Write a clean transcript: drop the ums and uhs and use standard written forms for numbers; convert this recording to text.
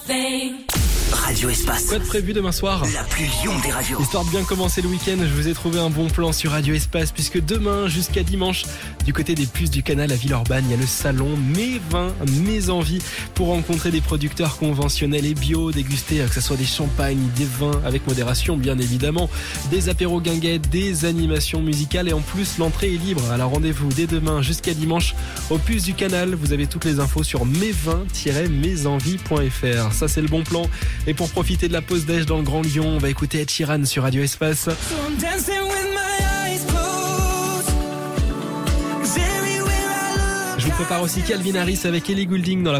Radio Espace. Quoi de prévu demain soir? La plus lion des radios. Histoire de bien commencer le week-end, je vous ai trouvé un bon plan sur Radio Espace puisque demain jusqu'à dimanche, du côté des Puces du Canal à Villeurbanne, il y a le salon Mes Vins, Mes Envies pour rencontrer des producteurs conventionnels et bio, déguster que ce soit des champagnes, des vins avec modération bien évidemment, des apéros guinguettes, des animations musicales et en plus l'entrée est libre. Alors rendez-vous dès demain jusqu'à dimanche aux Puces du Canal. Vous avez toutes les infos sur mesvins-mesenvies.fr. Ça c'est le bon plan. Et pour profiter de la pause déj dans le Grand Lyon, on va écouter Ed Sheeran sur Radio Espace. Je vous prépare aussi Calvin Harris avec Ellie Goulding dans la